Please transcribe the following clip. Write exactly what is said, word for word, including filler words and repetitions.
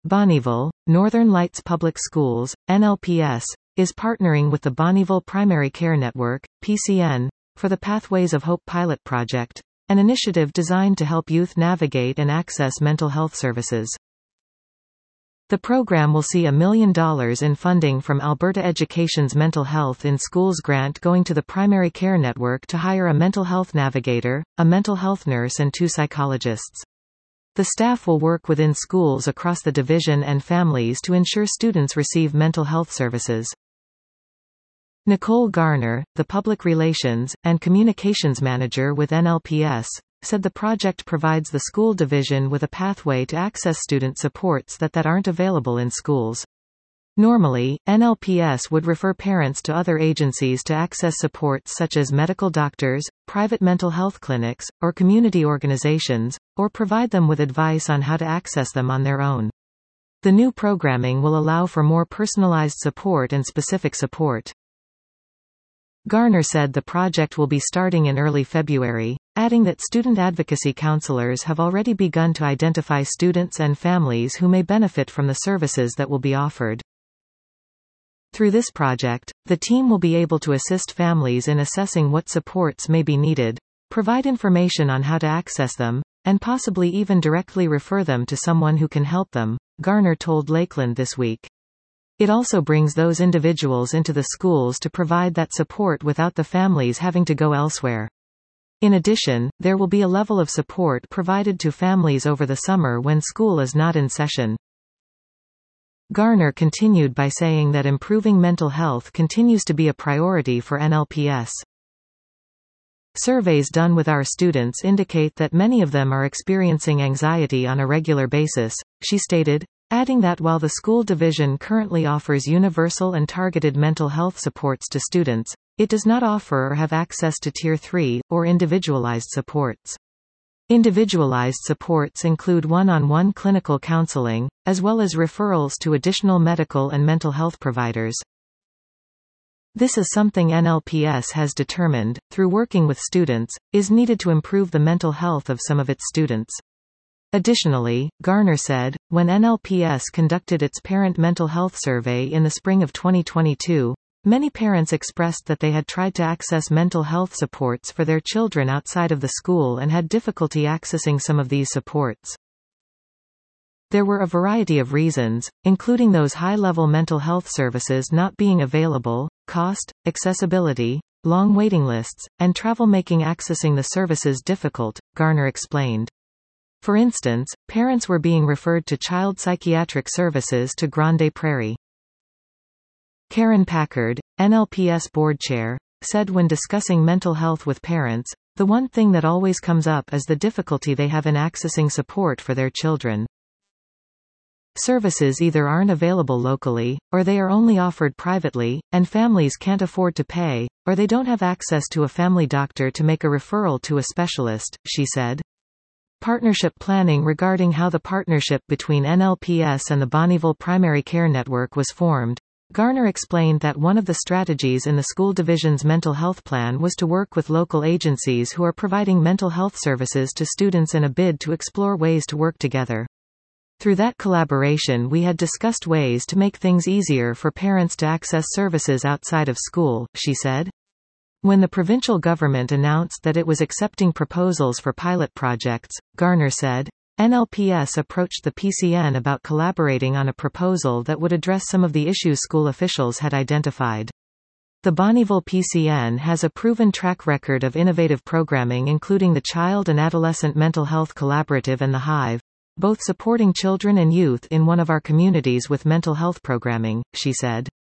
Bonnyville, Northern Lights Public Schools, N L P S, is partnering with the Bonnyville Primary Care Network, P C N, for the Pathways of Hope pilot project, an initiative designed to help youth navigate and access mental health services. The program will see a million dollars in funding from Alberta Education's Mental Health in Schools grant going to the Primary Care Network to hire a mental health navigator, a mental health nurse and two psychologists. The staff will work within schools across the division and families to ensure students receive mental health services. Nicole Garner, the Public Relations and Communications Manager with N L P S, said the project provides the school division with a pathway to access student supports that, that aren't available in schools. Normally, N L P S would refer parents to other agencies to access supports such as medical doctors, private mental health clinics, or community organizations, or provide them with advice on how to access them on their own. The new programming will allow for more personalized support and specific support. Garner said the project will be starting in early February, adding that student advocacy counselors have already begun to identify students and families who may benefit from the services that will be offered. Through this project, the team will be able to assist families in assessing what supports may be needed, provide information on how to access them, and possibly even directly refer them to someone who can help them, Garner told Lakeland this week. It also brings those individuals into the schools to provide that support without the families having to go elsewhere. In addition, there will be a level of support provided to families over the summer when school is not in session. Garner continued by saying that improving mental health continues to be a priority for N L P S. Surveys done with our students indicate that many of them are experiencing anxiety on a regular basis, she stated, adding that while the school division currently offers universal and targeted mental health supports to students, it does not offer or have access to Tier three, or individualized supports. Individualized supports include one-on-one clinical counseling, as well as referrals to additional medical and mental health providers. This is something N L P S has determined, through working with students, is needed to improve the mental health of some of its students. Additionally, Garner said, when N L P S conducted its parent mental health survey in the spring of twenty twenty-two, many parents expressed that they had tried to access mental health supports for their children outside of the school and had difficulty accessing some of these supports. There were a variety of reasons, including those high-level mental health services not being available, cost, accessibility, long waiting lists, and travel making accessing the services difficult, Garner explained. For instance, parents were being referred to child psychiatric services to Grande Prairie. Karen Packard, N L P S board chair, said when discussing mental health with parents, the one thing that always comes up is the difficulty they have in accessing support for their children. Services either aren't available locally, or they are only offered privately, and families can't afford to pay, or they don't have access to a family doctor to make a referral to a specialist, she said. Partnership planning regarding how the partnership between N L P S and the Bonnyville Primary Care Network was formed. Garner explained that one of the strategies in the school division's mental health plan was to work with local agencies who are providing mental health services to students in a bid to explore ways to work together. Through that collaboration, we had discussed ways to make things easier for parents to access services outside of school, she said. When the provincial government announced that it was accepting proposals for pilot projects, Garner said, N L P S approached the P C N about collaborating on a proposal that would address some of the issues school officials had identified. The Bonnyville P C N has a proven track record of innovative programming including the Child and Adolescent Mental Health Collaborative and the Hive, both supporting children and youth in one of our communities with mental health programming, she said.